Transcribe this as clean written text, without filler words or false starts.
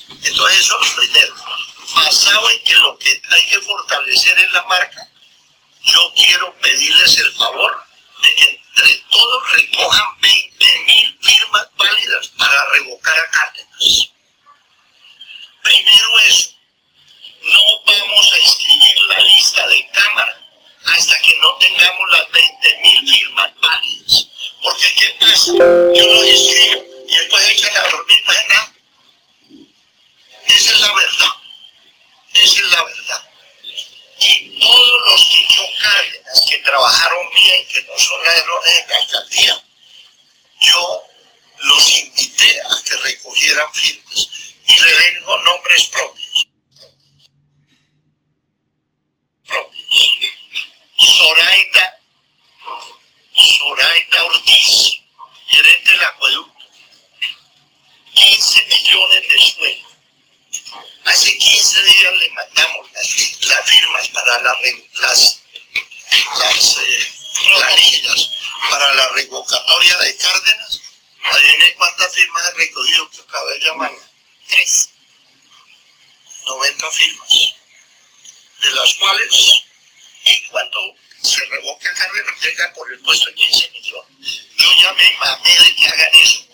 Entonces eso es lo primero. Basado en que lo que hay que fortalecer es la marca, yo quiero pedirles el favor de que entre todos recojan 20.000 firmas válidas para revocar a Cárdenas. Primero eso, no vamos a inscribir la lista de Cámara hasta que no tengamos las 20.000 firmas válidas. Porque ¿qué pasa? Yo lo inscribo y después echan a dormir para nada. Esa es la verdad. Esa es la verdad. Y todos los que yo Cárdenas, que trabajaron bien, que no son ladrones de la alcaldía, yo los invité a que recogieran firmas y le vengo nombres propios. Zoraida Ortiz, gerente del acueducto, 15 millones de sueldo. Hace 15 días le mandamos las firmas para las planillas para la revocatoria de Cárdenas. Adivine cuántas firmas ha recogido que acaba de llamar. 3. 90 firmas, de las cuales, y cuando se revoca Cárdenas llega por el puesto de 15 millones. Yo ya me mamé de que hagan eso.